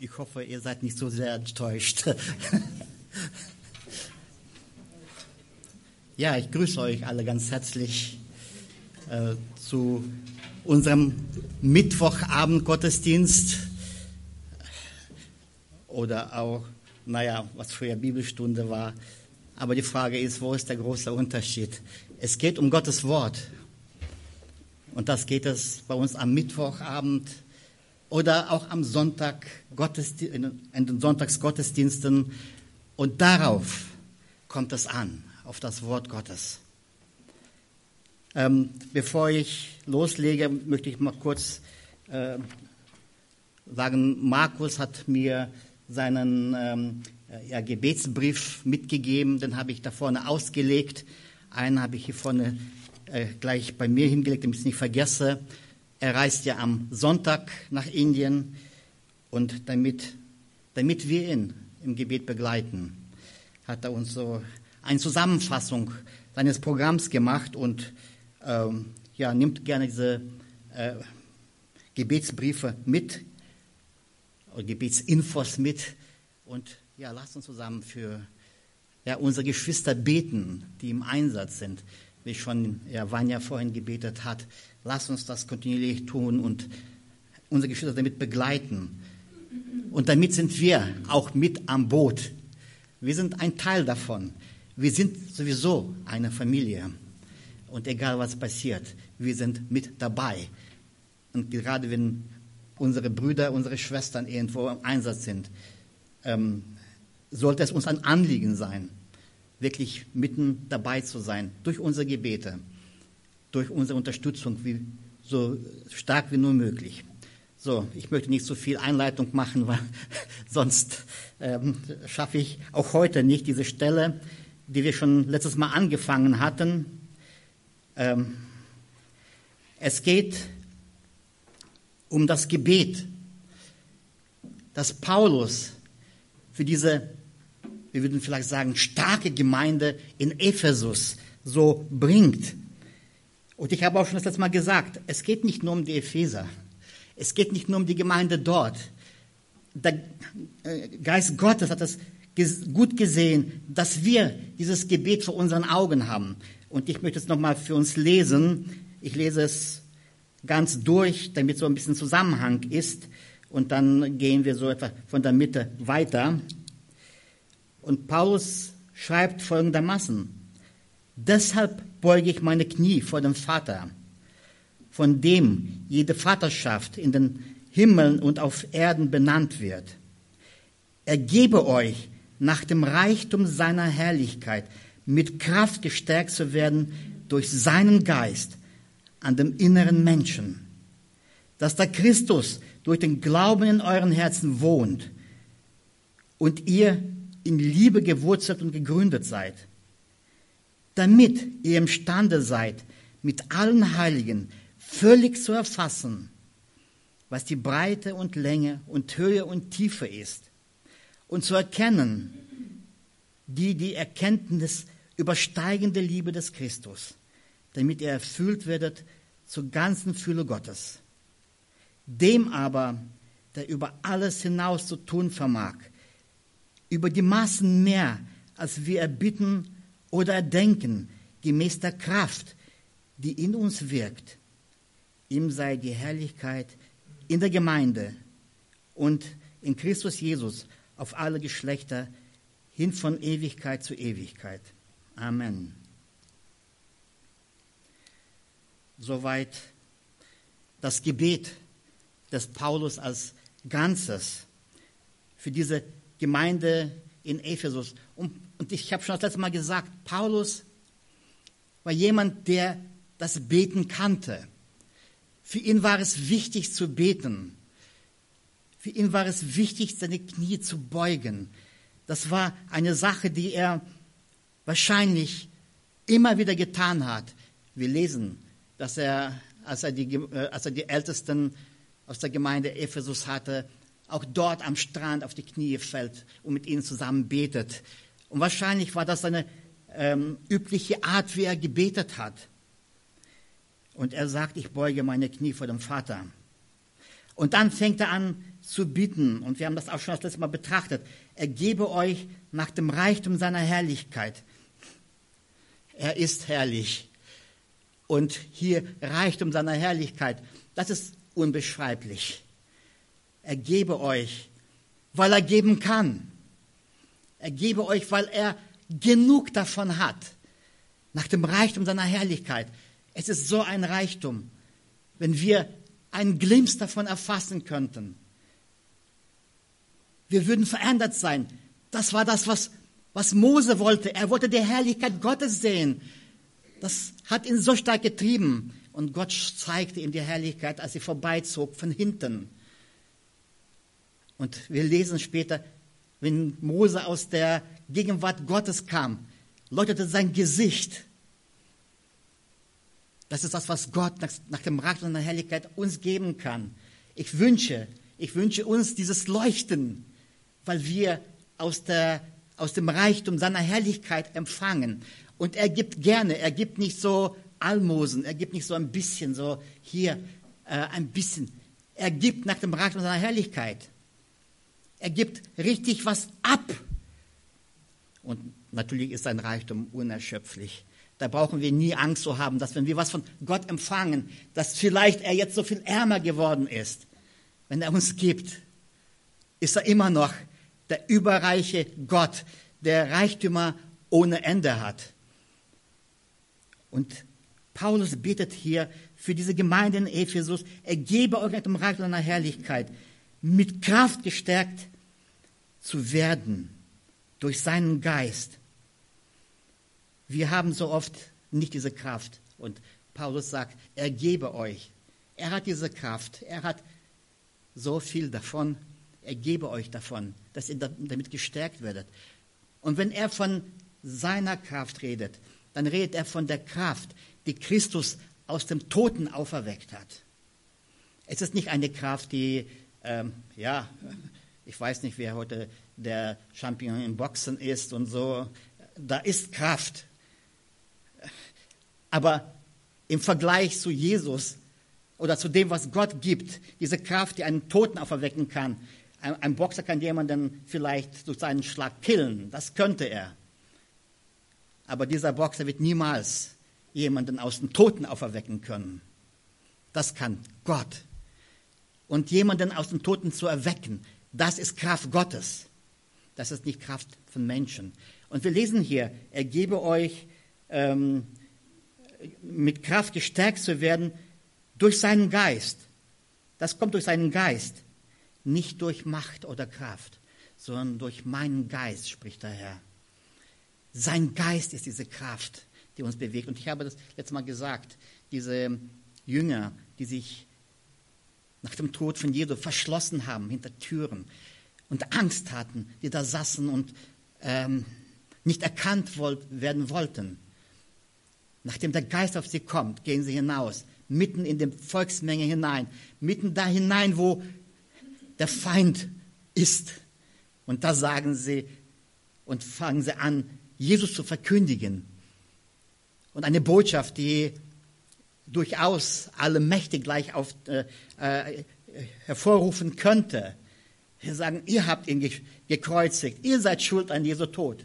Ich hoffe, ihr seid nicht so sehr enttäuscht. Ja, ich grüße euch alle ganz herzlich zu unserem Mittwochabend-Gottesdienst oder auch, was früher Bibelstunde war. Aber die Frage ist, wo ist der große Unterschied? Es geht um Gottes Wort. Und das geht es bei uns am Mittwochabend oder auch am Sonntag, in den Sonntagsgottesdiensten. Und darauf kommt es an, auf das Wort Gottes. Bevor ich loslege, möchte ich mal kurz sagen, Markus hat mir seinen Gebetsbrief mitgegeben, den habe ich da vorne ausgelegt. Einen habe ich hier vorne gleich bei mir hingelegt, damit ich es nicht vergesse. Er reist ja am Sonntag nach Indien und damit wir ihn im Gebet begleiten, hat er uns so eine Zusammenfassung seines Programms gemacht und nimmt gerne diese Gebetsbriefe mit oder Gebetsinfos mit und lasst uns zusammen für unsere Geschwister beten, die im Einsatz sind, wie schon Vanja vorhin gebetet hat. Lasst uns das kontinuierlich tun und unsere Geschwister damit begleiten. Und damit sind wir auch mit am Boot. Wir sind ein Teil davon. Wir sind sowieso eine Familie. Und egal was passiert, wir sind mit dabei. Und gerade wenn unsere Brüder, unsere Schwestern irgendwo im Einsatz sind, sollte es uns ein Anliegen sein, wirklich mitten dabei zu sein, durch unsere Gebete, durch unsere Unterstützung, so stark wie nur möglich. So, ich möchte nicht so viel Einleitung machen, weil sonst schaffe ich auch heute nicht diese Stelle, die wir schon letztes Mal angefangen hatten. Es geht um das Gebet, das Paulus für diese, wir würden vielleicht sagen, starke Gemeinde in Ephesus so bringt. Und ich habe auch schon das letzte Mal gesagt, es geht nicht nur um die Epheser. Es geht nicht nur um die Gemeinde dort. Der Geist Gottes hat das gut gesehen, dass wir dieses Gebet vor unseren Augen haben. Und ich möchte es nochmal für uns lesen. Ich lese es ganz durch, damit so ein bisschen Zusammenhang ist. Und dann gehen wir so etwa von der Mitte weiter. Und Paulus schreibt folgendermaßen: Deshalb beuge ich meine Knie vor dem Vater, von dem jede Vaterschaft in den Himmeln und auf Erden benannt wird. Er gebe euch nach dem Reichtum seiner Herrlichkeit mit Kraft gestärkt zu werden durch seinen Geist an dem inneren Menschen, dass der Christus durch den Glauben in euren Herzen wohnt und ihr in Liebe gewurzelt und gegründet seid, damit ihr imstande seid, mit allen Heiligen völlig zu erfassen, was die Breite und Länge und Höhe und Tiefe ist, und zu erkennen, die Erkenntnis übersteigende Liebe des Christus, damit ihr erfüllt werdet zur ganzen Fülle Gottes. Dem aber, der über alles hinaus zu tun vermag, über die Maßen mehr, als wir erbitten oder erdenken, gemäß der Kraft, die in uns wirkt. Ihm sei die Herrlichkeit in der Gemeinde und in Christus Jesus auf alle Geschlechter hin von Ewigkeit zu Ewigkeit. Amen. Soweit das Gebet des Paulus als Ganzes für diese Gemeinde in Ephesus. Und ich habe schon das letzte Mal gesagt, Paulus war jemand, der das Beten kannte. Für ihn war es wichtig zu beten. Für ihn war es wichtig, seine Knie zu beugen. Das war eine Sache, die er wahrscheinlich immer wieder getan hat. Wir lesen, dass er, als er die Ältesten aus der Gemeinde Ephesus hatte, auch dort am Strand auf die Knie fällt und mit ihnen zusammen betet. Und wahrscheinlich war das seine übliche Art, wie er gebetet hat. Und er sagt, ich beuge meine Knie vor dem Vater. Und dann fängt er an, zu bitten, und wir haben das auch schon das letzte Mal betrachtet, er gebe euch nach dem Reichtum seiner Herrlichkeit. Er ist herrlich. Und hier Reichtum seiner Herrlichkeit, das ist unbeschreiblich. Er gebe euch, weil er geben kann. Er gebe euch, weil er genug davon hat. Nach dem Reichtum seiner Herrlichkeit. Es ist so ein Reichtum, wenn wir einen Glimpse davon erfassen könnten. Wir würden verändert sein. Das war das, was Mose wollte. Er wollte die Herrlichkeit Gottes sehen. Das hat ihn so stark getrieben. Und Gott zeigte ihm die Herrlichkeit, als sie vorbeizog, von hinten. Und wir lesen später, wenn Mose aus der Gegenwart Gottes kam, leuchtete sein Gesicht. Das ist das, was Gott nach dem Reichtum seiner Herrlichkeit uns geben kann. Ich wünsche uns dieses Leuchten, weil wir aus dem Reichtum seiner Herrlichkeit empfangen. Und er gibt gerne, er gibt nicht so Almosen, er gibt nicht so ein bisschen, so hier ein bisschen. Er gibt nach dem Reichtum seiner Herrlichkeit. Er gibt richtig was ab. Und natürlich ist sein Reichtum unerschöpflich. Da brauchen wir nie Angst zu haben, dass wenn wir was von Gott empfangen, dass vielleicht er jetzt so viel ärmer geworden ist. Wenn er uns gibt, ist er immer noch der überreiche Gott, der Reichtümer ohne Ende hat. Und Paulus betet hier für diese Gemeinde in Ephesus, er gebe euch nach dem Reichtum seiner Herrlichkeit mit Kraft gestärkt zu werden durch seinen Geist. Wir haben so oft nicht diese Kraft. Und Paulus sagt, er gebe euch. Er hat diese Kraft. Er hat so viel davon. Er gebe euch davon, dass ihr damit gestärkt werdet. Und wenn er von seiner Kraft redet, dann redet er von der Kraft, die Christus aus dem Toten auferweckt hat. Es ist nicht eine Kraft, die, ich weiß nicht, wer heute der Champion im Boxen ist und so. Da ist Kraft. Aber im Vergleich zu Jesus oder zu dem, was Gott gibt, diese Kraft, die einen Toten auferwecken kann, ein Boxer kann jemanden vielleicht durch seinen Schlag killen, das könnte er. Aber dieser Boxer wird niemals jemanden aus dem Toten auferwecken können. Das kann Gott. Und jemanden aus dem Toten zu erwecken, das ist Kraft Gottes. Das ist nicht Kraft von Menschen. Und wir lesen hier, er gebe euch mit Kraft gestärkt zu werden durch seinen Geist. Das kommt durch seinen Geist. Nicht durch Macht oder Kraft, sondern durch meinen Geist, spricht der Herr. Sein Geist ist diese Kraft, die uns bewegt. Und ich habe das letztes Mal gesagt, diese Jünger, die sich nach dem Tod von Jesu verschlossen haben hinter Türen und Angst hatten, die da saßen und nicht erkannt werden wollten. Nachdem der Geist auf sie kommt, gehen sie hinaus, mitten in die Volksmenge hinein, mitten da hinein, wo der Feind ist. Und da sagen sie und fangen sie an, Jesus zu verkündigen. Und eine Botschaft, die durchaus alle Mächte gleich hervorrufen könnte. Sie sagen, ihr habt ihn gekreuzigt, ihr seid schuld an Jesu Tod.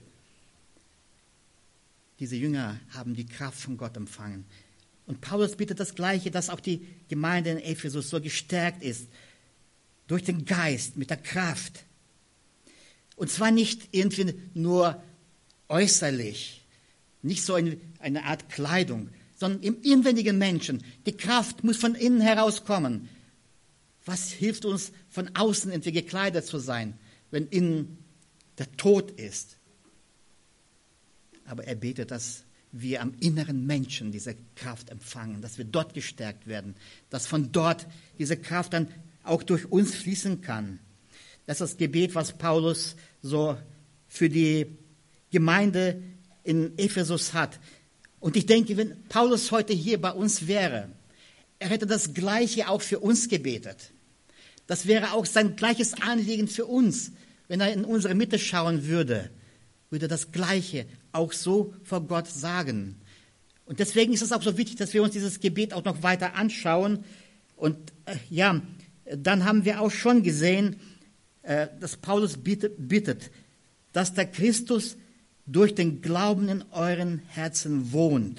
Diese Jünger haben die Kraft von Gott empfangen. Und Paulus bittet das Gleiche, dass auch die Gemeinde in Ephesus so gestärkt ist, durch den Geist, mit der Kraft. Und zwar nicht irgendwie nur äußerlich, nicht so eine Art Kleidung, sondern im inwendigen Menschen. Die Kraft muss von innen herauskommen. Was hilft uns, von außen irgendwie gekleidet zu sein, wenn innen der Tod ist? Aber er betet, dass wir am inneren Menschen diese Kraft empfangen, dass wir dort gestärkt werden, dass von dort diese Kraft dann auch durch uns fließen kann. Das ist das Gebet, was Paulus so für die Gemeinde in Ephesus hat. Und ich denke, wenn Paulus heute hier bei uns wäre, er hätte das Gleiche auch für uns gebetet. Das wäre auch sein gleiches Anliegen für uns. Wenn er in unsere Mitte schauen würde, würde das Gleiche auch so vor Gott sagen. Und deswegen ist es auch so wichtig, dass wir uns dieses Gebet auch noch weiter anschauen. Und dann haben wir auch schon gesehen, dass Paulus bittet, dass der Christus durch den Glauben in euren Herzen wohnt.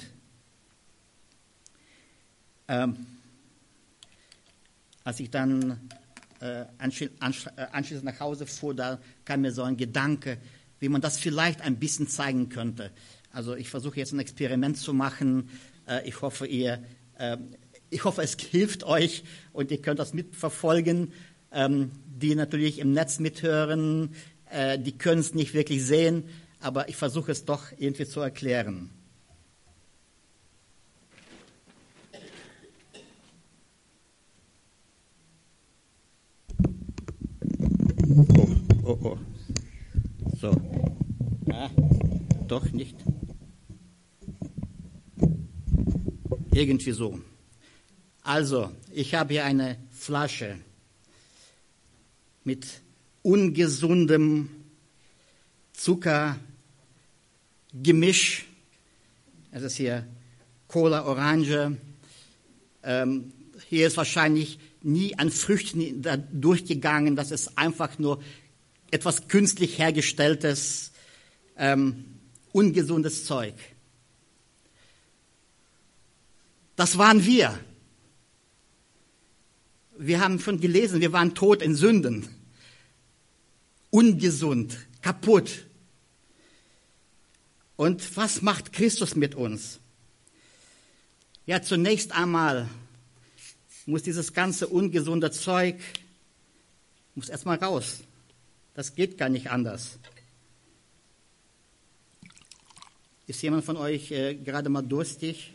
Als ich dann anschließend nach Hause fuhr, da kam mir so ein Gedanke, wie man das vielleicht ein bisschen zeigen könnte. Also ich versuche jetzt ein Experiment zu machen. Ich hoffe, es hilft euch und ihr könnt das mitverfolgen. Die natürlich im Netz mithören, die können es nicht wirklich sehen, aber ich versuche es doch irgendwie zu erklären. Oh. So. Doch nicht. Irgendwie so. Also, ich habe hier eine Flasche mit ungesundem Zuckergemisch. Das ist hier Cola Orange. Hier ist wahrscheinlich nie an Früchten da durchgegangen. Das ist einfach nur etwas künstlich hergestelltes, ungesundes Zeug. Das waren wir. Wir haben schon gelesen, wir waren tot in Sünden. Ungesund, kaputt. Und was macht Christus mit uns? Ja, zunächst einmal muss dieses ganze ungesunde Zeug muss erstmal raus. Das geht gar nicht anders. Ist jemand von euch gerade mal durstig?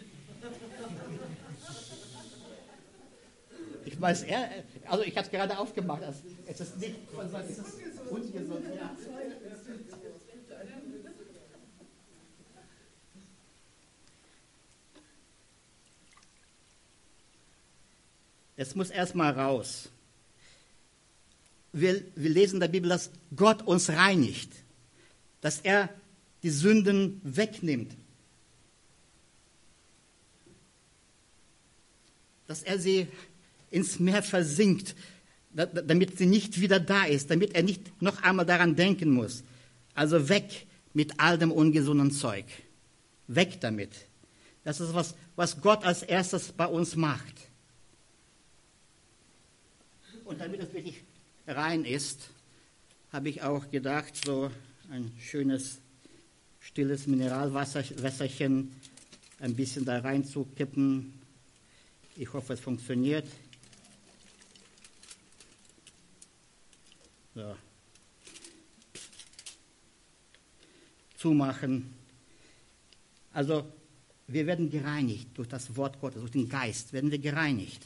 Ich weiß, also ich habe es gerade aufgemacht. Es ist nicht, es ist ungesund. Ja. Es muss erstmal raus. Wir lesen in der Bibel, dass Gott uns reinigt, dass er die Sünden wegnimmt, dass er sie ins Meer versinkt, damit sie nicht wieder da ist, damit er nicht noch einmal daran denken muss. Also weg mit all dem ungesunden Zeug. Weg damit. Das ist was Gott als erstes bei uns macht. Und damit es wirklich rein ist, habe ich auch gedacht, so ein schönes, stilles Mineralwässerchen ein bisschen da reinzukippen. Ich hoffe, es funktioniert. So. Zumachen. Also, wir werden gereinigt durch das Wort Gottes, durch den Geist werden wir gereinigt.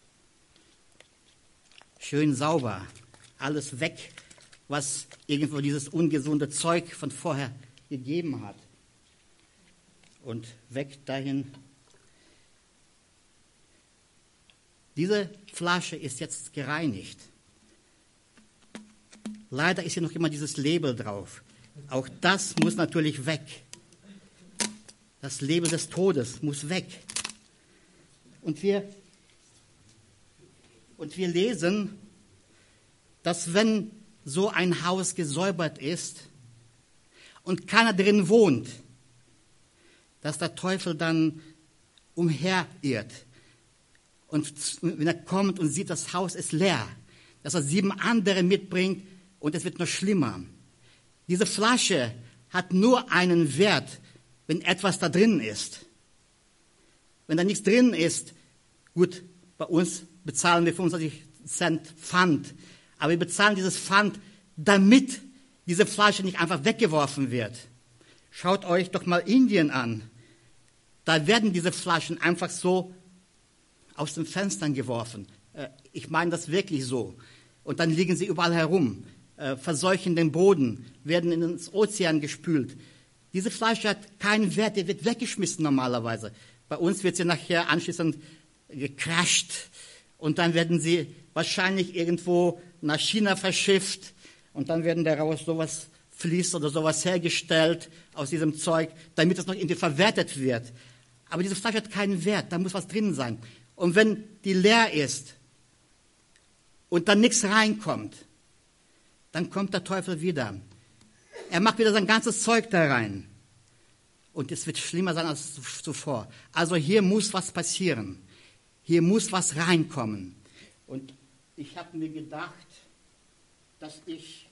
Schön sauber, alles weg, was irgendwo dieses ungesunde Zeug von vorher gegeben hat. Und weg dahin. Diese Flasche ist jetzt gereinigt. Leider ist hier noch immer dieses Label drauf. Auch das muss natürlich weg. Das Label des Todes muss weg. Und wir lesen, dass wenn so ein Haus gesäubert ist und keiner drin wohnt, dass der Teufel dann umherirrt. Und wenn er kommt und sieht, das Haus ist leer, dass er 7 andere mitbringt und es wird noch schlimmer. Diese Flasche hat nur einen Wert, wenn etwas da drin ist. Wenn da nichts drin ist, gut, bei uns bezahlen wir 25 Cent Pfand. Aber wir bezahlen dieses Pfand, damit diese Flasche nicht einfach weggeworfen wird. Schaut euch doch mal Indien an. Da werden diese Flaschen einfach so aus den Fenstern geworfen. Ich meine das wirklich so. Und dann liegen sie überall herum, verseuchen den Boden, werden ins Ozean gespült. Diese Flasche hat keinen Wert, die wird weggeschmissen normalerweise. Bei uns wird sie nachher anschließend gecrasht und dann werden sie wahrscheinlich irgendwo nach China verschifft und dann werden daraus sowas Vlies oder sowas hergestellt aus diesem Zeug, damit es noch irgendwie verwertet wird. Aber diese Flasche hat keinen Wert, da muss was drin sein. Und wenn die leer ist, und dann nichts reinkommt, dann kommt der Teufel wieder. Er macht wieder sein ganzes Zeug da rein. Und es wird schlimmer sein als zuvor. Also hier muss was passieren. Hier muss was reinkommen. Und ich habe mir gedacht, dass ich...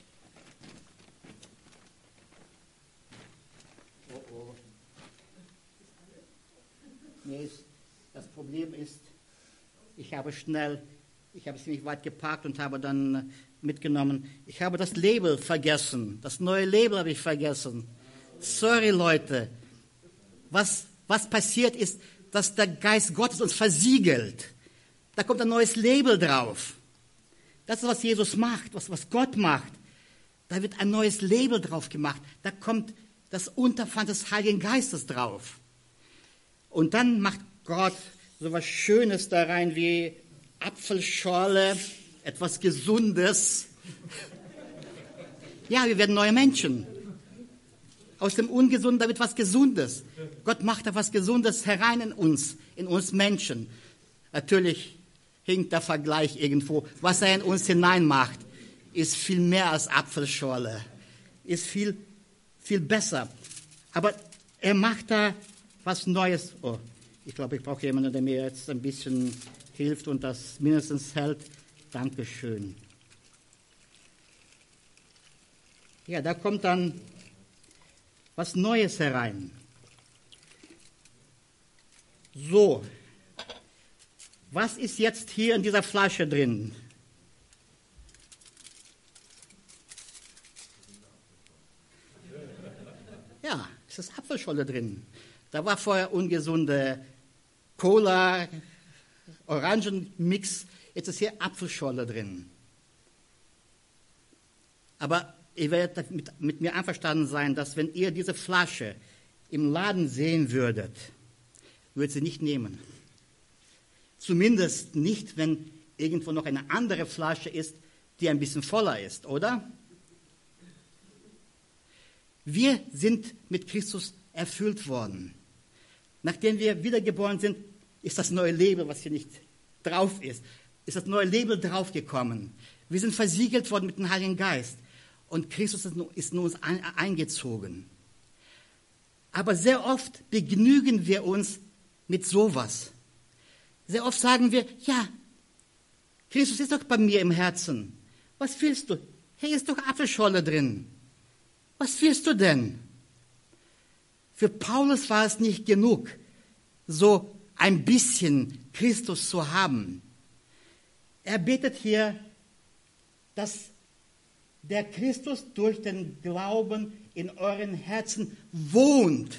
Nee, das Problem ist, ich habe ziemlich weit geparkt und habe dann mitgenommen. Ich habe das Label vergessen. Das neue Label habe ich vergessen. Sorry, Leute. Was passiert ist, dass der Geist Gottes uns versiegelt. Da kommt ein neues Label drauf. Das ist, was Jesus macht, was Gott macht. Da wird ein neues Label drauf gemacht. Da kommt das Unterpfand des Heiligen Geistes drauf. Und dann macht Gott so was Schönes da rein wie Apfelschorle, etwas Gesundes. Ja, wir werden neue Menschen. Aus dem Ungesunden, da wird was Gesundes. Gott macht da was Gesundes herein in uns Menschen. Natürlich hinkt der Vergleich irgendwo. Was er in uns hineinmacht, ist viel mehr als Apfelschorle. Ist viel, viel besser. Aber er macht da was Neues. Oh, ich glaube, ich brauche jemanden, der mir jetzt ein bisschen hilft und das mindestens hält. Dankeschön. Ja, da kommt dann was Neues herein. So, was ist jetzt hier in dieser Flasche drin? Ja, es ist Apfelscholle drin. Da war vorher ungesunde Cola, Orangenmix, jetzt ist hier Apfelscholle drin. Aber ihr werdet mit mir einverstanden sein, dass wenn ihr diese Flasche im Laden sehen würdet sie nicht nehmen. Zumindest nicht, wenn irgendwo noch eine andere Flasche ist, die ein bisschen voller ist, oder? Wir sind mit Christus erfüllt worden. Nachdem wir wiedergeboren sind, ist das neue Label, was hier nicht drauf ist das neue Label draufgekommen. Wir sind versiegelt worden mit dem Heiligen Geist. Und Christus ist in uns eingezogen. Aber sehr oft begnügen wir uns mit sowas. Sehr oft sagen wir, ja, Christus ist doch bei mir im Herzen. Was willst du? Hier ist doch Apfelscholle drin. Was willst du denn? Für Paulus war es nicht genug, so ein bisschen Christus zu haben. Er betet hier, dass der Christus durch den Glauben in euren Herzen wohnt.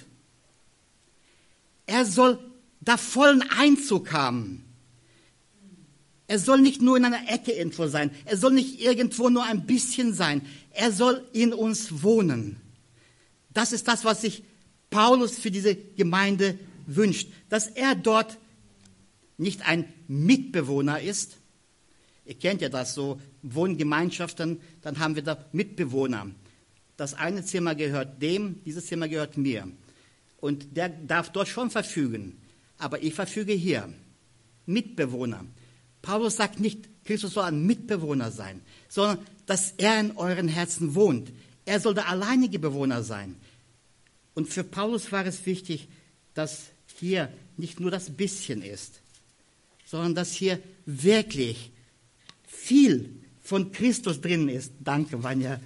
Er soll da vollen Einzug haben. Er soll nicht nur in einer Ecke irgendwo sein. Er soll nicht irgendwo nur ein bisschen sein. Er soll in uns wohnen. Das ist das, was sich Paulus für diese Gemeinde wünscht. Dass er dort nicht ein Mitbewohner ist. Ihr kennt ja das so, Wohngemeinschaften, dann haben wir da Mitbewohner. Das eine Zimmer gehört dem, dieses Zimmer gehört mir. Und der darf dort schon verfügen. Aber ich verfüge hier. Mitbewohner. Paulus sagt nicht, Christus soll ein Mitbewohner sein, sondern dass er in euren Herzen wohnt. Er soll der alleinige Bewohner sein. Und für Paulus war es wichtig, dass hier nicht nur das bisschen ist, sondern dass hier wirklich viel von Christus drin ist. Danke, Vanja.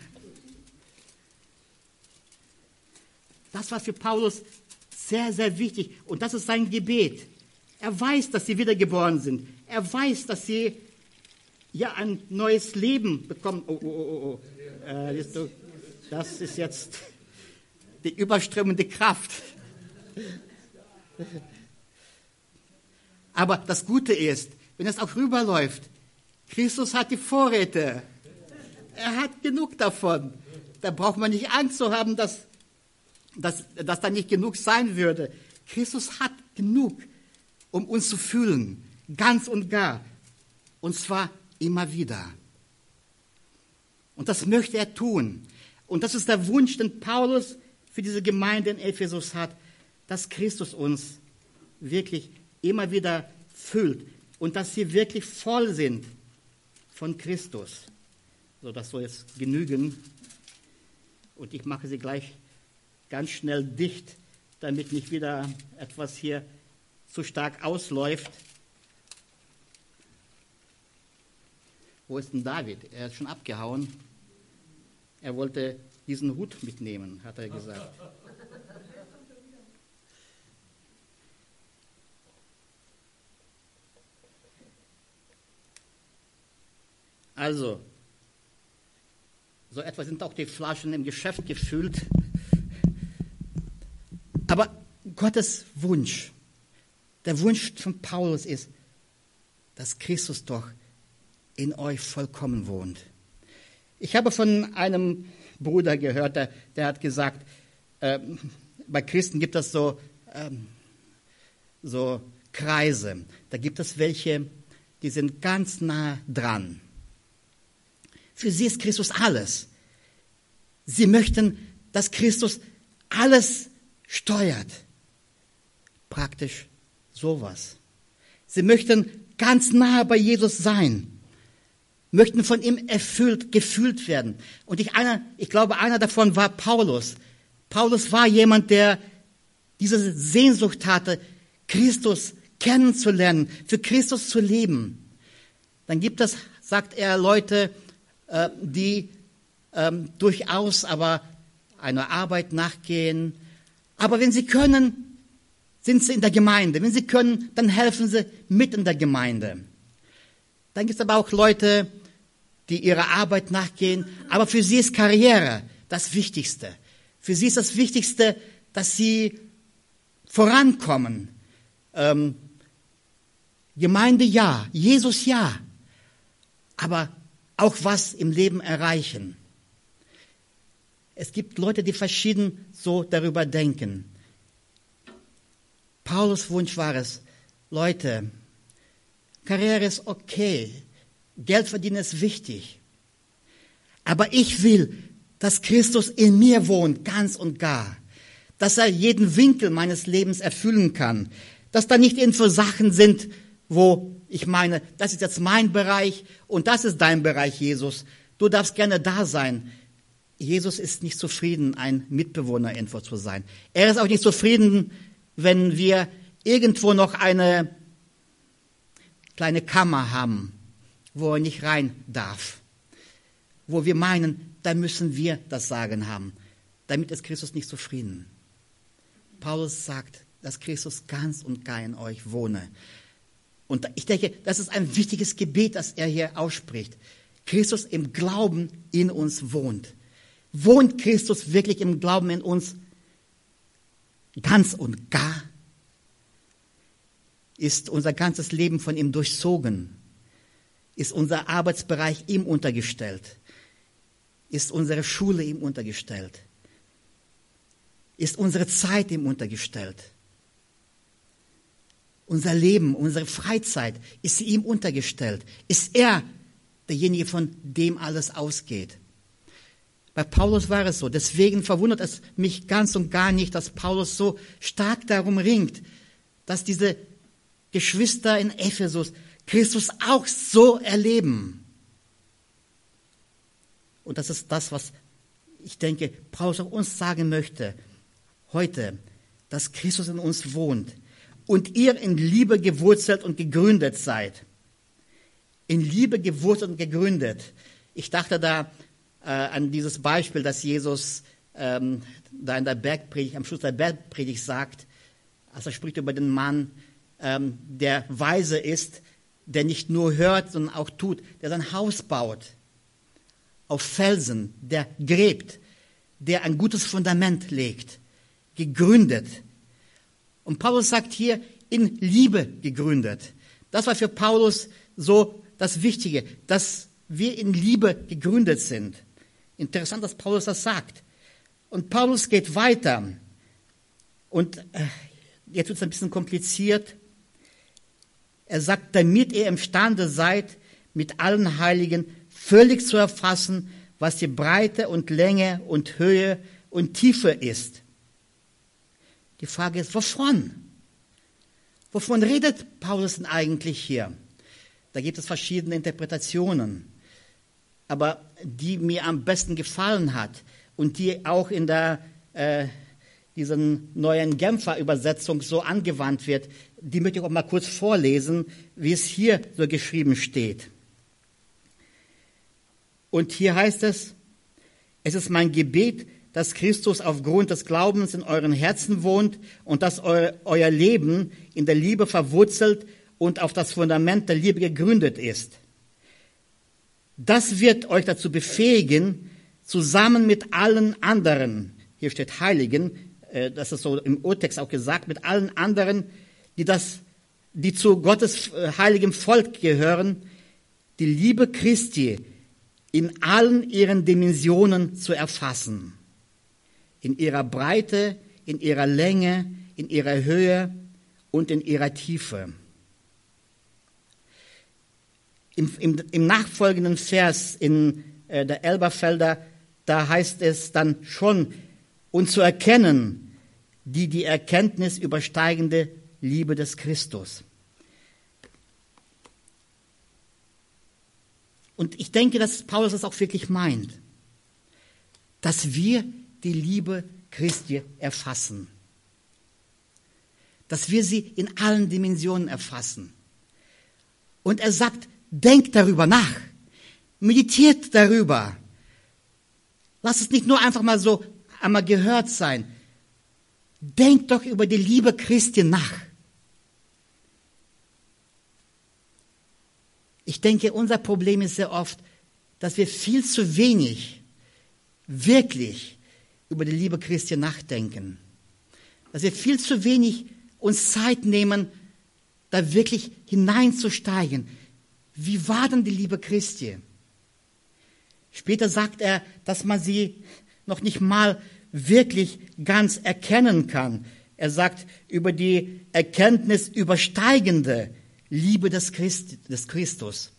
Das war für Paulus sehr, sehr wichtig. Und das ist sein Gebet. Er weiß, dass sie wiedergeboren sind. Er weiß, dass sie ja ein neues Leben bekommen. Das ist jetzt die überströmende Kraft. Aber das Gute ist, wenn es auch rüberläuft, Christus hat die Vorräte. Er hat genug davon. Da braucht man nicht Angst zu haben, dass da nicht genug sein würde. Christus hat genug, um uns zu fühlen, ganz und gar. Und zwar immer wieder. Und das möchte er tun. Und das ist der Wunsch, den Paulus für diese Gemeinde in Ephesus hat, dass Christus uns wirklich immer wieder füllt und dass sie wirklich voll sind von Christus. So, das soll jetzt genügen. Und ich mache sie gleich ganz schnell dicht, damit nicht wieder etwas hier zu stark ausläuft. Wo ist denn David? Er ist schon abgehauen. Er wollte diesen Hut mitnehmen, hat er gesagt. Also, so etwa sind auch die Flaschen im Geschäft gefüllt. Aber Gottes Wunsch, der Wunsch von Paulus ist, dass Christus doch in euch vollkommen wohnt. Ich habe von einem Bruder gehört, der hat gesagt, bei Christen gibt es so Kreise. Da gibt es welche, die sind ganz nah dran. Für sie ist Christus alles. Sie möchten, dass Christus alles steuert. Praktisch sowas. Sie möchten ganz nah bei Jesus sein, möchten von ihm gefühlt werden. Und ich glaube, einer davon war Paulus. Paulus war jemand, der diese Sehnsucht hatte, Christus kennenzulernen, für Christus zu leben. Dann gibt es, sagt er, Leute, die durchaus aber einer Arbeit nachgehen. Aber wenn sie können, sind sie in der Gemeinde. Wenn sie können, dann helfen sie mit in der Gemeinde. Dann gibt es aber auch Leute, die ihrer Arbeit nachgehen. Aber für sie ist Karriere das Wichtigste. Für sie ist das Wichtigste, dass sie vorankommen. Gemeinde ja, Jesus ja. Aber auch was im Leben erreichen. Es gibt Leute, die verschieden so darüber denken. Paulus' Wunsch war es, Leute, Karriere ist okay, Geld verdienen ist wichtig, aber ich will, dass Christus in mir wohnt, ganz und gar, dass er jeden Winkel meines Lebens erfüllen kann, dass da nicht irgendwo Sachen sind, wo ich meine, das ist jetzt mein Bereich und das ist dein Bereich, Jesus. Du darfst gerne da sein. Jesus ist nicht zufrieden, ein Mitbewohner irgendwo zu sein. Er ist auch nicht zufrieden, wenn wir irgendwo noch eine kleine Kammer haben, wo er nicht rein darf. Wo wir meinen, da müssen wir das Sagen haben. Damit ist Christus nicht zufrieden. Paulus sagt, dass Christus ganz und gar in euch wohne. Und ich denke, das ist ein wichtiges Gebet, das er hier ausspricht. Christus im Glauben in uns wohnt. Wohnt Christus wirklich im Glauben in uns ganz und gar? Ist unser ganzes Leben von ihm durchzogen? Ist unser Arbeitsbereich ihm untergestellt? Ist unsere Schule ihm untergestellt? Ist unsere Zeit ihm untergestellt? Unser Leben, unsere Freizeit, ist sie ihm untergestellt? Ist er derjenige, von dem alles ausgeht? Bei Paulus war es so. Deswegen verwundert es mich ganz und gar nicht, dass Paulus so stark darum ringt, dass diese Geschwister in Ephesus Christus auch so erleben. Und das ist das, was ich denke, Paulus auch uns sagen möchte heute, dass Christus in uns wohnt und ihr in Liebe gewurzelt und gegründet seid. In Liebe gewurzelt und gegründet. Ich dachte da an dieses Beispiel, das Jesus da in der Bergpredigt, am Schluss der Bergpredigt sagt, als er spricht über den Mann, der weise ist, der nicht nur hört, sondern auch tut, der sein Haus baut auf Felsen, der gräbt, der ein gutes Fundament legt, gegründet. Und Paulus sagt hier, in Liebe gegründet. Das war für Paulus so das Wichtige, dass wir in Liebe gegründet sind. Interessant, dass Paulus das sagt. Und Paulus geht weiter. Und jetzt wird es ein bisschen kompliziert. Er sagt, damit ihr imstande seid, mit allen Heiligen völlig zu erfassen, was die Breite und Länge und Höhe und Tiefe ist. Die Frage ist, wovon? Wovon redet Paulus denn eigentlich hier? Da gibt es verschiedene Interpretationen. Aber die mir am besten gefallen hat und die auch in diesen neuen Genfer Übersetzung so angewandt wird, die möchte ich auch mal kurz vorlesen, wie es hier so geschrieben steht. Und hier heißt es: Es ist mein Gebet, dass Christus aufgrund des Glaubens in euren Herzen wohnt und dass euer Leben in der Liebe verwurzelt und auf das Fundament der Liebe gegründet ist. Das wird euch dazu befähigen, zusammen mit allen anderen, hier steht Heiligen, das ist so im Urtext auch gesagt, mit allen anderen, die zu Gottes heiligem Volk gehören, die Liebe Christi in allen ihren Dimensionen zu erfassen. In ihrer Breite, in ihrer Länge, in ihrer Höhe und in ihrer Tiefe. Im nachfolgenden Vers in der Elberfelder, da heißt es dann schon, und zu erkennen, die Erkenntnis übersteigende Liebe des Christus. Und ich denke, dass Paulus das auch wirklich meint, dass wir die Liebe Christi erfassen. Dass wir sie in allen Dimensionen erfassen. Und er sagt, denkt darüber nach. Meditiert darüber. Lass es nicht nur einfach mal so einmal gehört sein. Denkt doch über die Liebe Christi nach. Ich denke, unser Problem ist sehr oft, dass wir viel zu wenig wirklich über die Liebe Christi nachdenken. Dass wir viel zu wenig uns Zeit nehmen, da wirklich hineinzusteigen. Wie war denn die Liebe Christi? Später sagt er, dass man sie noch nicht mal wirklich ganz erkennen kann. Er sagt, über die Erkenntnis übersteigende Liebe des Christus.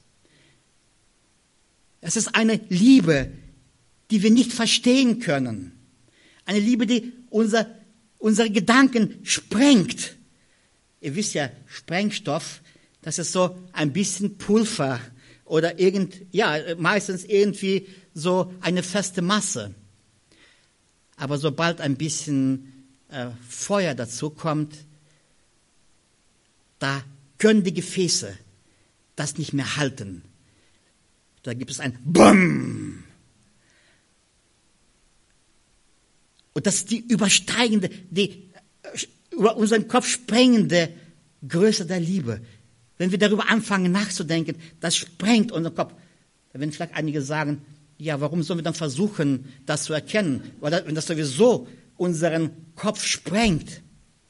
Es ist eine Liebe, die wir nicht verstehen können. Eine Liebe, die unsere Gedanken sprengt. Ihr wisst ja, Sprengstoff, das ist so ein bisschen Pulver oder meistens irgendwie so eine feste Masse. Aber sobald ein bisschen Feuer dazu kommt, da können die Gefäße das nicht mehr halten. Da gibt es ein Bumm. Und das ist die übersteigende, die über unseren Kopf sprengende Größe der Liebe. Wenn wir darüber anfangen nachzudenken, das sprengt unseren Kopf. Da werden vielleicht einige sagen, ja, warum sollen wir dann versuchen, das zu erkennen? Wenn das sowieso unseren Kopf sprengt.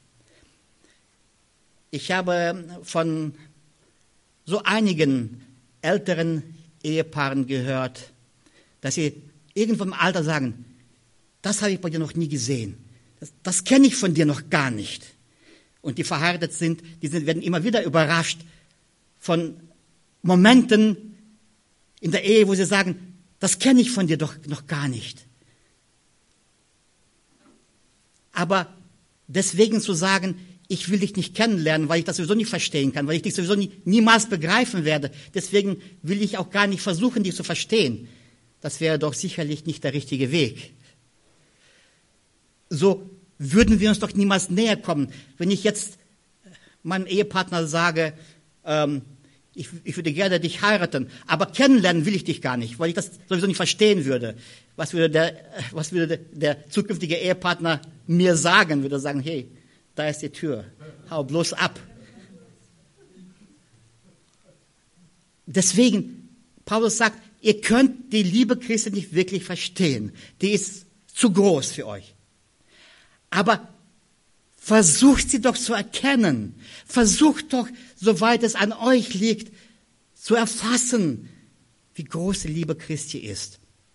Ich habe von so einigen älteren Ehepaaren gehört, dass sie irgendwann im Alter sagen, das habe ich bei dir noch nie gesehen. Das kenne ich von dir noch gar nicht. Und die verheiratet sind, werden immer wieder überrascht von Momenten in der Ehe, wo sie sagen, das kenne ich von dir doch noch gar nicht. Aber deswegen zu sagen, ich will dich nicht kennenlernen, weil ich das sowieso nicht verstehen kann, weil ich dich sowieso niemals begreifen werde. Deswegen will ich auch gar nicht versuchen, dich zu verstehen. Das wäre doch sicherlich nicht der richtige Weg. So würden wir uns doch niemals näher kommen. Wenn ich jetzt meinem Ehepartner sage, ich würde gerne dich heiraten, aber kennenlernen will ich dich gar nicht, weil ich das sowieso nicht verstehen würde. Was würde der zukünftige Ehepartner mir sagen? Würde er sagen, hey, da ist die Tür, hau bloß ab. Deswegen, Paulus sagt, ihr könnt die Liebe Christi nicht wirklich verstehen. Die ist zu groß für euch. Aber versucht sie doch zu erkennen. Versucht doch, soweit es an euch liegt, zu erfassen, wie groß die Liebe Christi ist.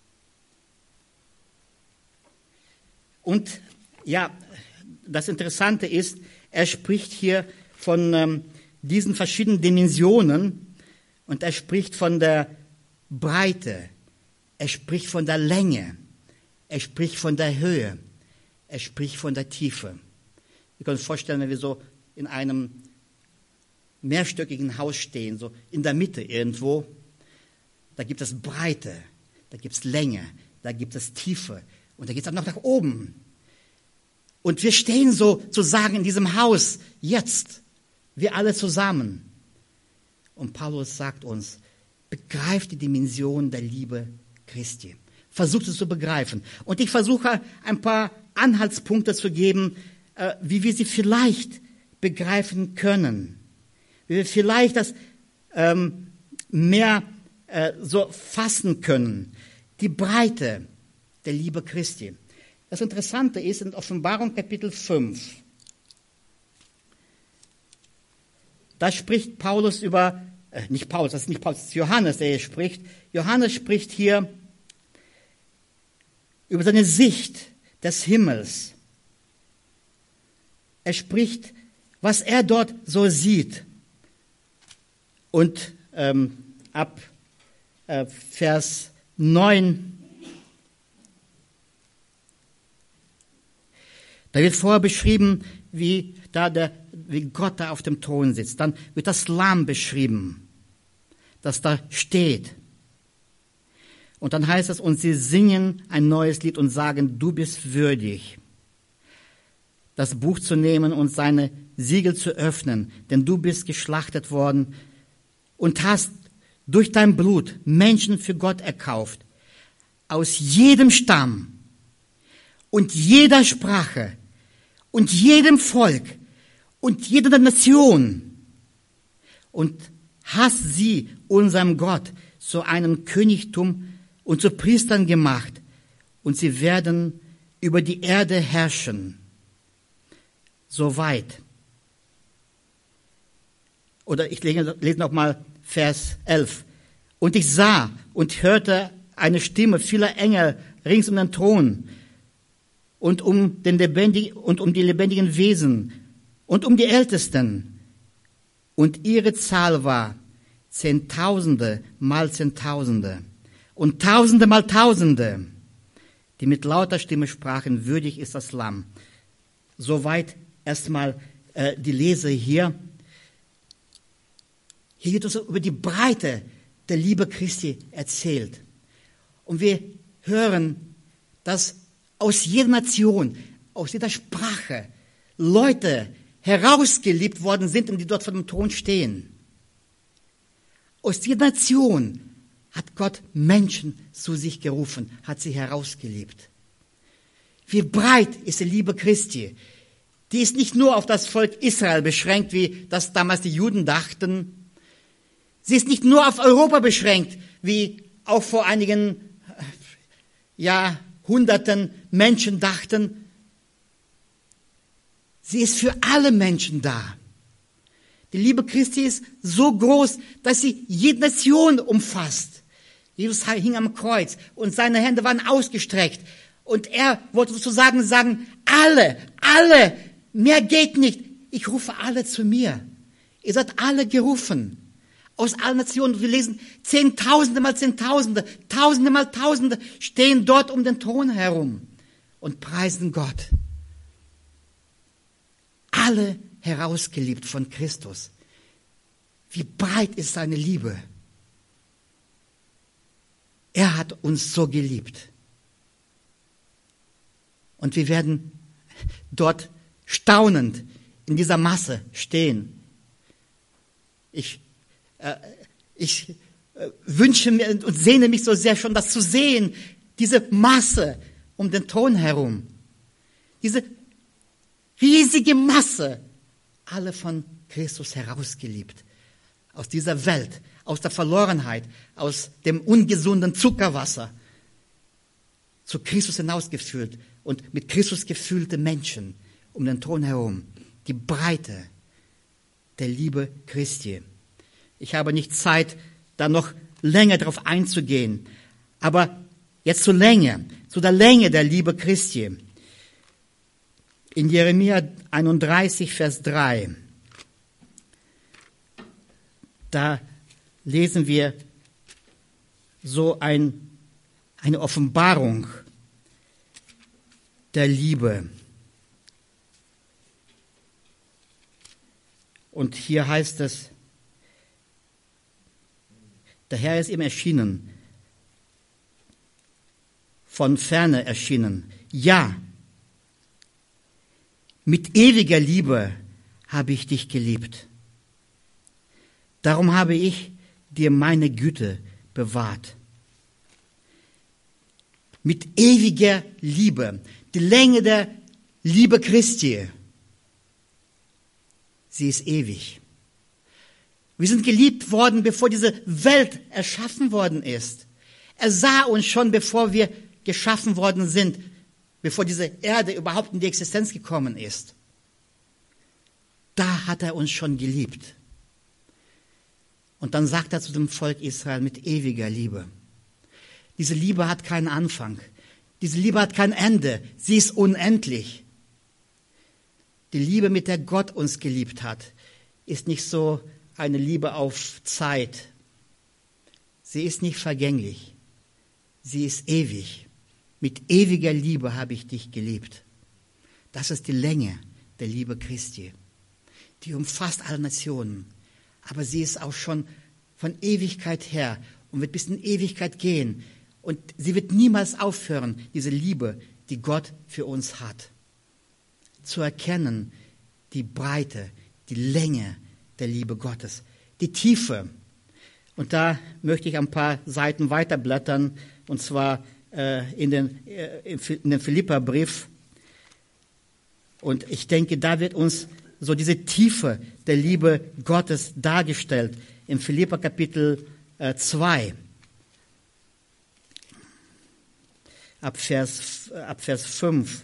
Und ja, das Interessante ist, er spricht hier von diesen verschiedenen Dimensionen und er spricht von der Breite, er spricht von der Länge, er spricht von der Höhe, er spricht von der Tiefe. Wir können uns vorstellen, wenn wir so in einem mehrstöckigen Haus stehen, so in der Mitte irgendwo. Da gibt es Breite, da gibt es Länge, da gibt es Tiefe und da geht es auch noch nach oben. Und wir stehen sozusagen in diesem Haus jetzt, wir alle zusammen. Und Paulus sagt uns, begreift die Dimension der Liebe Christi. Versucht es zu begreifen. Und ich versuche ein paar Anhaltspunkte zu geben, wie wir sie vielleicht begreifen können. Wie wir vielleicht das mehr so fassen können. Die Breite der Liebe Christi. Das Interessante ist in Offenbarung Kapitel 5. Da spricht Paulus über, nicht Paulus, das ist nicht Paulus, das ist Johannes, der hier spricht. Johannes spricht hier über seine Sicht des Himmels. Er spricht, was er dort so sieht. Und ab Vers 9, da wird vorher beschrieben, wie Gott da auf dem Thron sitzt. Dann wird das Lamm beschrieben, das da steht. Und dann heißt es, und sie singen ein neues Lied und sagen, du bist würdig, das Buch zu nehmen und seine Siegel zu öffnen, denn du bist geschlachtet worden und hast durch dein Blut Menschen für Gott erkauft, aus jedem Stamm und jeder Sprache und jedem Volk und jeder Nation und hast sie unserem Gott zu einem Königtum und zu Priestern gemacht und sie werden über die Erde herrschen. Soweit. Oder ich lese noch mal Vers 11. Und ich sah und hörte eine Stimme vieler Engel rings um den Thron und um die lebendigen Wesen und um die Ältesten. Und ihre Zahl war Zehntausende mal Zehntausende und Tausende mal Tausende, die mit lauter Stimme sprachen, würdig ist das Lamm. Soweit erstmal die Lese hier. Hier wird uns über die Breite der Liebe Christi erzählt. Und wir hören, dass aus jeder Nation, aus jeder Sprache Leute herausgeliebt worden sind und die dort vor dem Thron stehen. Aus jeder Nation hat Gott Menschen zu sich gerufen, hat sie herausgeliebt. Wie breit ist die Liebe Christi? Die ist nicht nur auf das Volk Israel beschränkt, wie das damals die Juden dachten. Sie ist nicht nur auf Europa beschränkt, wie auch vor einigen Jahrhunderten Menschen dachten. Sie ist für alle Menschen da. Die Liebe Christi ist so groß, dass sie jede Nation umfasst. Jesus hing am Kreuz und seine Hände waren ausgestreckt. Und er wollte sozusagen sagen, alle, mehr geht nicht. Ich rufe alle zu mir. Ihr seid alle gerufen. Aus allen Nationen. Wir lesen, Zehntausende mal Zehntausende, Tausende mal Tausende stehen dort um den Thron herum und preisen Gott. Alle herausgeliebt von Christus. Wie breit ist seine Liebe? Er hat uns so geliebt. Und wir werden dort staunend in dieser Masse stehen. Ich wünsche mir und sehne mich so sehr schon, das zu sehen, diese Masse um den Thron herum. Diese riesige Masse, alle von Christus herausgeliebt. Aus dieser Welt, aus der Verlorenheit, aus dem ungesunden Zuckerwasser, zu Christus hinausgeführt und mit Christus gefüllte Menschen um den Thron herum. Die Breite der Liebe Christi. Ich habe nicht Zeit, da noch länger darauf einzugehen. Aber jetzt zur der Länge der Liebe Christi. In Jeremia 31, Vers 3, da lesen wir so eine Offenbarung der Liebe. Und hier heißt es, Der Herr ist ihm erschienen, von ferne erschienen. Ja, mit ewiger Liebe habe ich dich geliebt. Darum habe ich dir meine Güte bewahrt. Mit ewiger Liebe, die Länge der Liebe Christi, sie ist ewig. Wir sind geliebt worden, bevor diese Welt erschaffen worden ist. Er sah uns schon, bevor wir geschaffen worden sind, bevor diese Erde überhaupt in die Existenz gekommen ist. Da hat er uns schon geliebt. Und dann sagt er zu dem Volk Israel mit ewiger Liebe. Diese Liebe hat keinen Anfang. Diese Liebe hat kein Ende. Sie ist unendlich. Die Liebe, mit der Gott uns geliebt hat, ist nicht so eine Liebe auf Zeit. Sie ist nicht vergänglich. Sie ist ewig. Mit ewiger Liebe habe ich dich geliebt. Das ist die Länge der Liebe Christi. Die umfasst alle Nationen. Aber sie ist auch schon von Ewigkeit her und wird bis in Ewigkeit gehen. Und sie wird niemals aufhören, diese Liebe, die Gott für uns hat. Zu erkennen, die Breite, die Länge der Liebe Gottes, die Tiefe. Und da möchte ich ein paar Seiten weiterblättern, und zwar in den Philipperbrief. Und ich denke, da wird uns so diese Tiefe der Liebe Gottes dargestellt. Im Philipper Kapitel 2, ab Vers 5.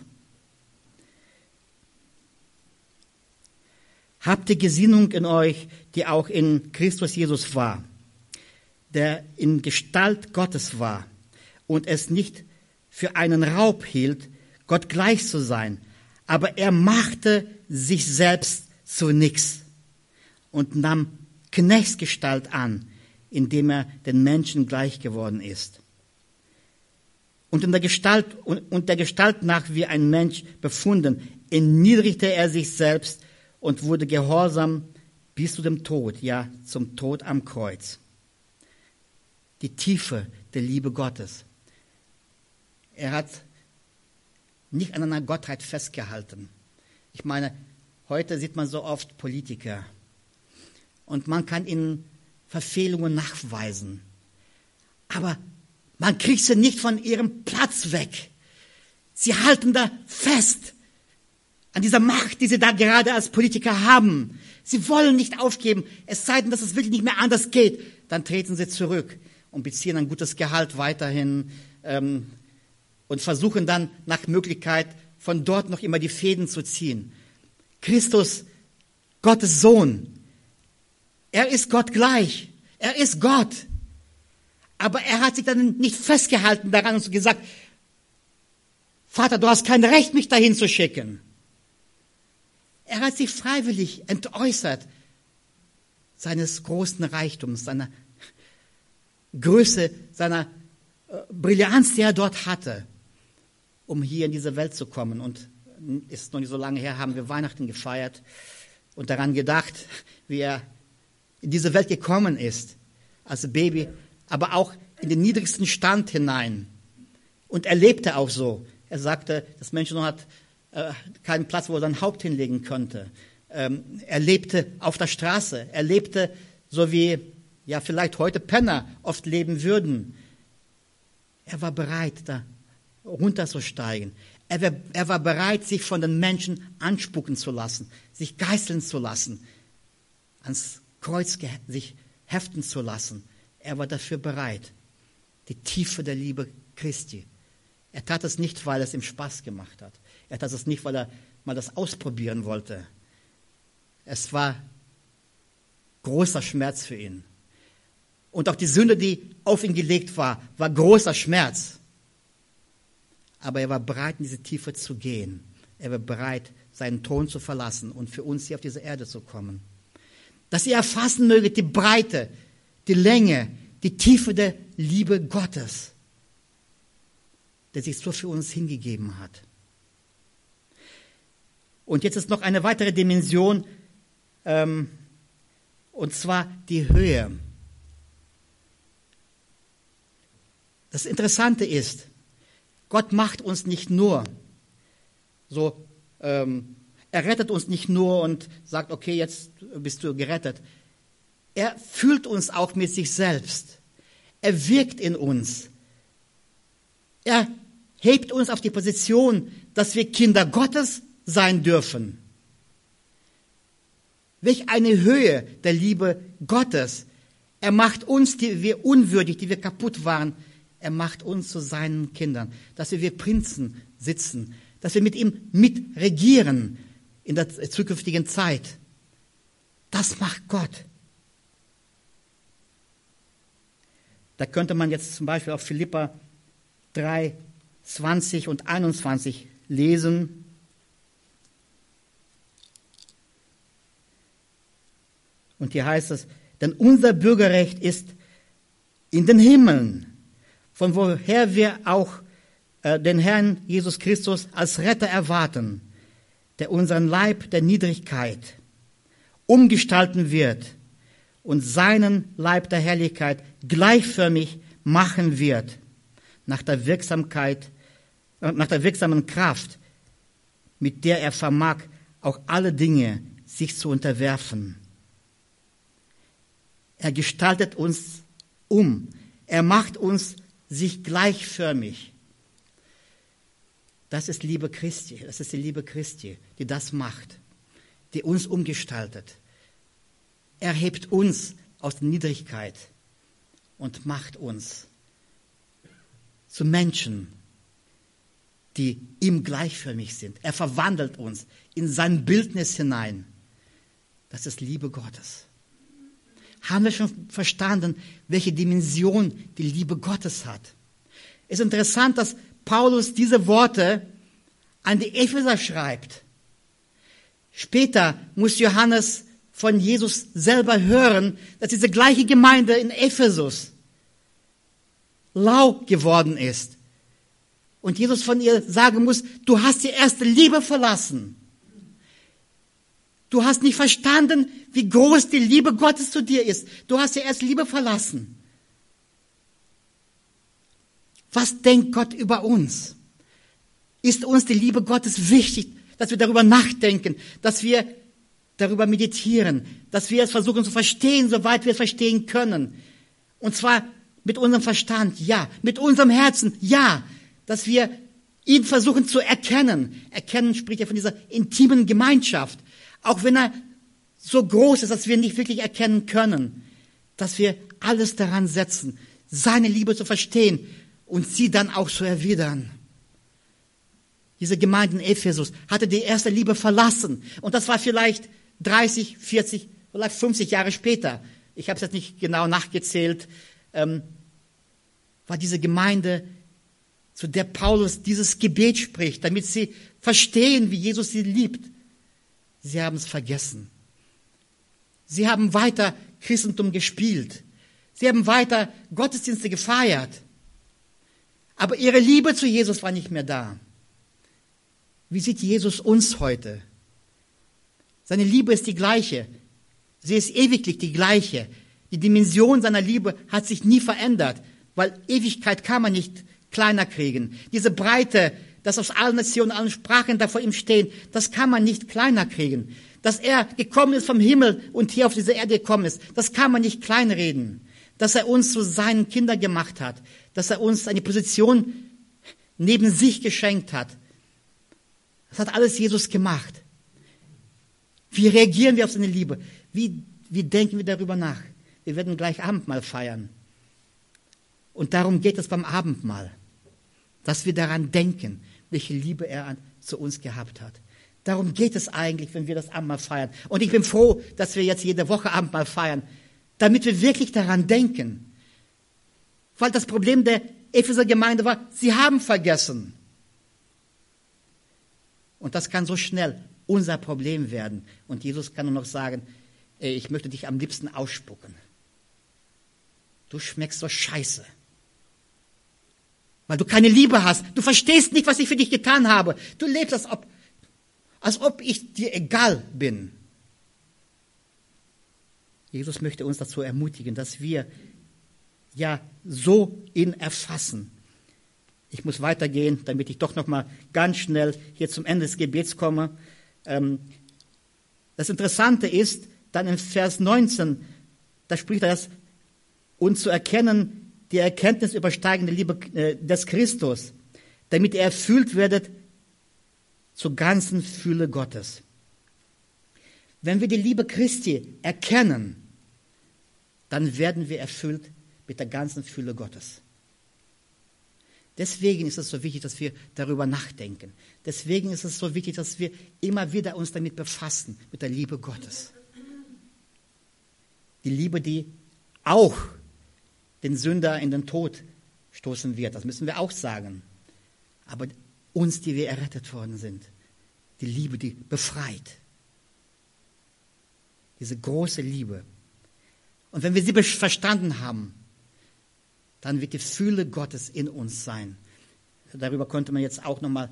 Habt die Gesinnung in euch, die auch in Christus Jesus war, der in Gestalt Gottes war und es nicht für einen Raub hielt, Gott gleich zu sein, aber er machte sich selbst zu nichts und nahm Knechtsgestalt an, indem er den Menschen gleich geworden ist. Und der Gestalt nach wie ein Mensch befunden, erniedrigte er sich selbst und wurde gehorsam bis zu dem Tod, ja, zum Tod am Kreuz. Die Tiefe der Liebe Gottes. Er hat nicht an einer Gottheit festgehalten. Ich meine, heute sieht man so oft Politiker und man kann ihnen Verfehlungen nachweisen. Aber man kriegt sie nicht von ihrem Platz weg. Sie halten da fest an dieser Macht, die sie da gerade als Politiker haben. Sie wollen nicht aufgeben, es sei denn, dass es wirklich nicht mehr anders geht. Dann treten sie zurück und beziehen ein gutes Gehalt weiterhin und versuchen dann nach Möglichkeit von dort noch immer die Fäden zu ziehen. Christus, Gottes Sohn, er ist Gott gleich, er ist Gott. Aber er hat sich dann nicht festgehalten daran und gesagt, Vater, du hast kein Recht, mich dahin zu schicken. Er hat sich freiwillig entäußert seines großen Reichtums, seiner Größe, seiner Brillanz, die er dort hatte, um hier in diese Welt zu kommen. Und ist noch nicht so lange her, haben wir Weihnachten gefeiert und daran gedacht, wie er in diese Welt gekommen ist, als Baby, aber auch in den niedrigsten Stand hinein. Und er lebte auch so. Er sagte, das Menschensohn hat keinen Platz, wo er sein Haupt hinlegen könnte. Er lebte auf der Straße. Er lebte so wie, ja, vielleicht heute Penner oft leben würden. Er war bereit, da runterzusteigen. Er war bereit, sich von den Menschen anspucken zu lassen, sich geißeln zu lassen, ans Kreuz sich heften zu lassen. Er war dafür bereit. Die Tiefe der Liebe Christi. Er tat es nicht, weil es ihm Spaß gemacht hat. Er tat es nicht, weil er mal das ausprobieren wollte. Es war großer Schmerz für ihn. Und auch die Sünde, die auf ihn gelegt war, war großer Schmerz. Aber er war bereit, in diese Tiefe zu gehen. Er war bereit, seinen Thron zu verlassen und für uns hier auf diese Erde zu kommen. Dass ihr erfassen möget die Breite, die Länge, die Tiefe der Liebe Gottes, der sich so für uns hingegeben hat. Und jetzt ist noch eine weitere Das Interessante ist, Gott macht uns nicht nur so, er rettet uns nicht nur und sagt, okay, jetzt bist du gerettet. Er fühlt uns auch mit sich selbst. Er wirkt in uns. Er hebt uns auf die Position, dass wir Kinder Gottes sein dürfen. Welch eine Höhe der Liebe Gottes. Er macht uns, die wir unwürdig, die wir kaputt waren, er macht uns zu seinen Kindern, dass wir wie Prinzen sitzen, dass wir mit ihm mitregieren in der zukünftigen Zeit. Das macht Gott. Da könnte man jetzt zum Beispiel auf Philipper 3, 20 und 21 lesen. Und hier heißt es, denn unser Bürgerrecht ist in den Himmeln, von woher wir auch den Herrn Jesus Christus als Retter erwarten, der unseren Leib der Niedrigkeit umgestalten wird und seinen Leib der Herrlichkeit gleichförmig machen wird, nach der wirksamen Kraft, mit der er vermag, auch alle Dinge sich zu unterwerfen. Er gestaltet uns um. Er macht uns sich gleichförmig. Das ist Liebe Christi. Das ist die Liebe Christi, die das macht, die uns umgestaltet. Er hebt uns aus der Niedrigkeit und macht uns zu Menschen, die ihm gleichförmig sind. Er verwandelt uns in sein Bildnis hinein. Das ist Liebe Gottes. Haben wir schon verstanden, welche Dimension die Liebe Gottes hat? Es ist interessant, dass Paulus diese Worte an die Epheser schreibt. Später muss Johannes von Jesus selber hören, dass diese gleiche Gemeinde in Ephesus lau geworden ist. Und Jesus von ihr sagen muss, du hast die erste Liebe verlassen. Du hast nicht verstanden, wie groß die Liebe Gottes zu dir ist. Du hast die erste Liebe verlassen. Was denkt Gott über uns? Ist uns die Liebe Gottes wichtig, dass wir darüber nachdenken, dass wir darüber meditieren, dass wir es versuchen zu verstehen, soweit wir es verstehen können. Und zwar mit unserem Verstand, ja. Mit unserem Herzen, ja. Dass wir ihn versuchen zu erkennen. Erkennen spricht ja von dieser intimen Gemeinschaft. Auch wenn er so groß ist, dass wir nicht wirklich erkennen können. Dass wir alles daran setzen, seine Liebe zu verstehen und sie dann auch zu erwidern. Diese Gemeinde in Ephesus hatte die erste Liebe verlassen. Und das war vielleicht 30, 40, vielleicht 50 Jahre später. Ich habe es jetzt nicht genau nachgezählt. War diese Gemeinde, zu der Paulus dieses Gebet spricht, damit sie verstehen, wie Jesus sie liebt. Sie haben es vergessen. Sie haben weiter Christentum gespielt. Sie haben weiter Gottesdienste gefeiert. Aber ihre Liebe zu Jesus war nicht mehr da. Wie sieht Jesus uns heute? Seine Liebe ist die gleiche. Sie ist ewiglich die gleiche. Die Dimension seiner Liebe hat sich nie verändert, weil Ewigkeit kann man nicht kleiner kriegen. Diese Breite, dass aus allen Nationen, allen Sprachen da vor ihm stehen, das kann man nicht kleiner kriegen. Dass er gekommen ist vom Himmel und hier auf diese Erde gekommen ist, das kann man nicht kleinreden. Dass er uns zu seinen Kindern gemacht hat, dass er uns eine Position neben sich geschenkt hat. Das hat alles Jesus gemacht. Wie reagieren wir auf seine Liebe? Wie denken wir darüber nach? Wir werden gleich Abendmahl feiern. Und darum geht es beim Abendmahl, dass wir daran denken, welche Liebe er zu uns gehabt hat. Darum geht es eigentlich, wenn wir das Abendmahl feiern. Und ich bin froh, dass wir jetzt jede Woche Abendmahl feiern, damit wir wirklich daran denken. Weil das Problem der Epheser Gemeinde war, sie haben vergessen. Und das kann so schnell unser Problem werden. Und Jesus kann nur noch sagen, ey, ich möchte dich am liebsten ausspucken. Du schmeckst so scheiße. Weil du keine Liebe hast. Du verstehst nicht, was ich für dich getan habe. Du lebst, als ob ich dir egal bin. Jesus möchte uns dazu ermutigen, dass wir ja so ihn erfassen. Ich muss weitergehen, damit ich doch noch mal ganz schnell hier zum Ende des Gebets komme. Das Interessante ist, dann in Vers 19, da spricht er das, und zu erkennen, die Erkenntnis übersteigende Liebe des Christus, damit ihr erfüllt werdet zur ganzen Fülle Gottes. Wenn wir die Liebe Christi erkennen, dann werden wir erfüllt mit der ganzen Fülle Gottes. Deswegen ist es so wichtig, dass wir darüber nachdenken. Deswegen ist es so wichtig, dass wir immer wieder uns damit befassen, mit der Liebe Gottes. Die Liebe, die auch den Sünder in den Tod stoßen wird, das müssen wir auch sagen. Aber uns, die wir errettet worden sind, die Liebe, die befreit. Diese große Liebe. Und wenn wir sie verstanden haben, dann wird die Fülle Gottes in uns sein. Darüber konnte man jetzt auch nochmal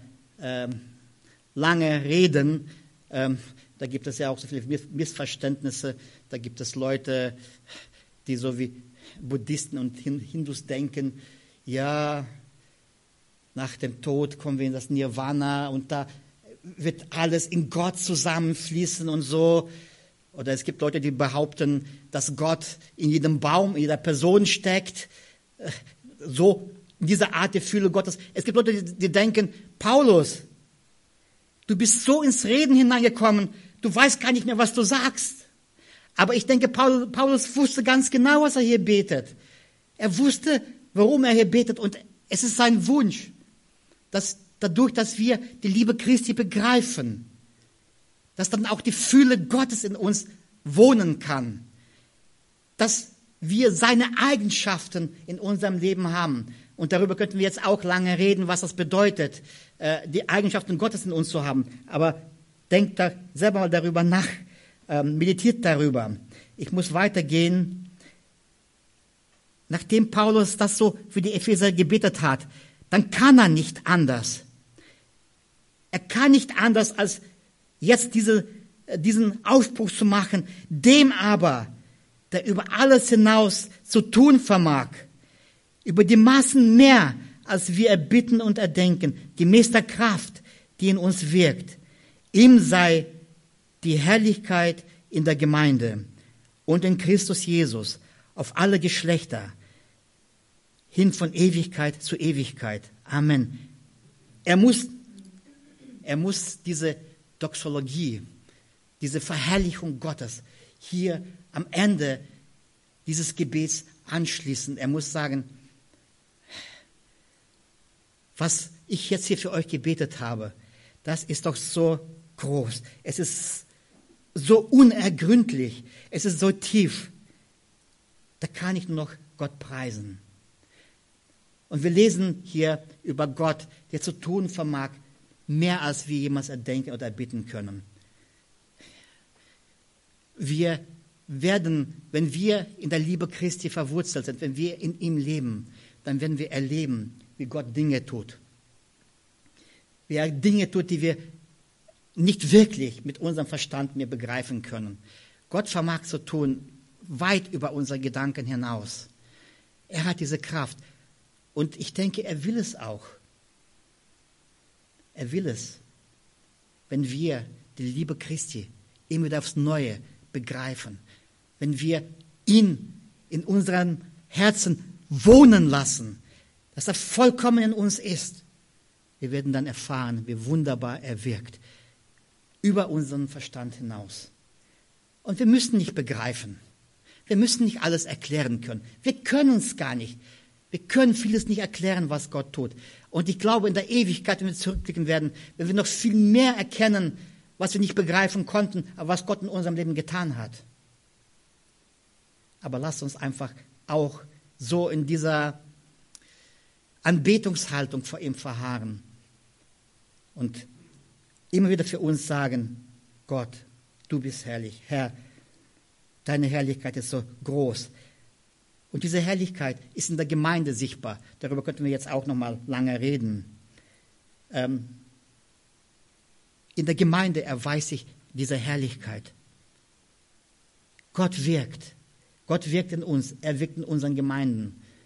lange reden. Da gibt es ja auch so viele Missverständnisse. Da gibt es Leute, die so wie Buddhisten und Hindus denken, ja, nach dem Tod kommen wir in das Nirvana und da wird alles in Gott zusammenfließen und so. Oder es gibt Leute, die behaupten, dass Gott in jedem Baum, in jeder Person steckt. So in dieser Art der Fülle Gottes. Es gibt Leute, die denken, Paulus, du bist so ins Reden hineingekommen, du weißt gar nicht mehr, was du sagst. Aber ich denke, Paulus wusste ganz genau, was er hier betet. Er wusste, warum er hier betet. Und es ist sein Wunsch, dass dadurch, dass wir die Liebe Christi begreifen, dass dann auch die Fülle Gottes in uns wohnen kann. Dass wir seine Eigenschaften in unserem Leben haben. Und darüber könnten wir jetzt auch lange reden, was das bedeutet, die Eigenschaften Gottes in uns zu haben. Aber denkt da selber mal darüber nach, meditiert darüber. Ich muss weitergehen. Nachdem Paulus das so für die Epheser gebetet hat, dann kann er nicht anders. Er kann nicht anders, als jetzt diesen Ausspruch zu machen, dem aber, der über alles hinaus zu tun vermag, über die Maßen mehr, als wir erbitten und erdenken, gemäß der Kraft, die in uns wirkt. Ihm sei die Herrlichkeit in der Gemeinde und in Christus Jesus auf alle Geschlechter, hin von Ewigkeit zu Ewigkeit. Amen. Er muss diese Doxologie, diese Verherrlichung Gottes hier am Ende dieses Gebets anschließen. Er muss sagen, was ich jetzt hier für euch gebetet habe, das ist doch so groß. Es ist so unergründlich. Es ist so tief. Da kann ich nur noch Gott preisen. Und wir lesen hier über Gott, der zu tun vermag, mehr als wir jemals erdenken oder erbitten können. Wir werden, wenn wir in der Liebe Christi verwurzelt sind, wenn wir in ihm leben, dann werden wir erleben, wie Gott Dinge tut. Wie er Dinge tut, die wir nicht wirklich mit unserem Verstand mehr begreifen können. Gott vermag zu tun, weit über unsere Gedanken hinaus. Er hat diese Kraft. Und ich denke, er will es auch. Er will es, wenn wir die Liebe Christi immer wieder aufs Neue begreifen. Wenn wir ihn in unseren Herzen wohnen lassen, dass er vollkommen in uns ist. Wir werden dann erfahren, wie wunderbar er wirkt. Über unseren Verstand hinaus. Und wir müssen nicht begreifen. Wir müssen nicht alles erklären können. Wir können es gar nicht. Wir können vieles nicht erklären, was Gott tut. Und ich glaube, in der Ewigkeit, wenn wir zurückblicken werden, wenn wir noch viel mehr erkennen, was wir nicht begreifen konnten, aber was Gott in unserem Leben getan hat. Aber lasst uns einfach auch so in dieser Anbetungshaltung vor ihm verharren. Und immer wieder für uns sagen, Gott, du bist herrlich. Herr, deine Herrlichkeit ist so groß. Und diese Herrlichkeit ist in der Gemeinde sichtbar. Darüber könnten wir jetzt auch noch mal lange reden. In der Gemeinde erweist sich diese Herrlichkeit. Gott wirkt. Gott wirkt in uns. Er wirkt in unseren Gemeinden.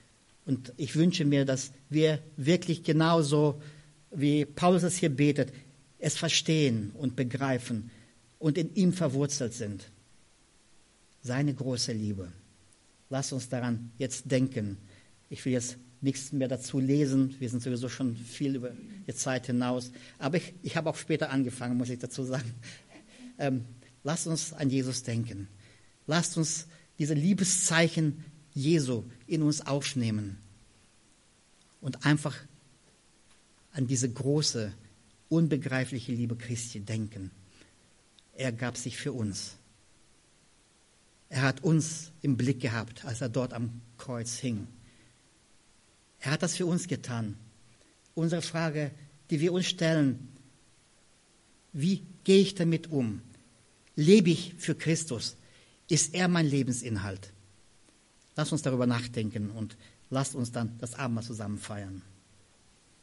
Und ich wünsche mir, dass wir wirklich genauso, wie Paulus es hier betet, es verstehen und begreifen und in ihm verwurzelt sind. Seine große Liebe. Lass uns daran jetzt denken. Ich will jetzt nichts mehr dazu lesen. Wir sind sowieso schon viel über die Zeit hinaus. Aber ich habe auch später angefangen, muss ich dazu sagen. Lasst uns an Jesus denken. Lasst uns diese Liebeszeichen Jesu in uns aufnehmen und einfach an diese große, unbegreifliche Liebe Christi denken. Er gab sich für uns. Er hat uns im Blick gehabt, als er dort am Kreuz hing. Er hat das für uns getan. Unsere Frage, die wir uns stellen, wie gehe ich damit um? Lebe ich für Christus? Ist er mein Lebensinhalt? Lasst uns darüber nachdenken und lasst uns dann das Abendmahl zusammen feiern.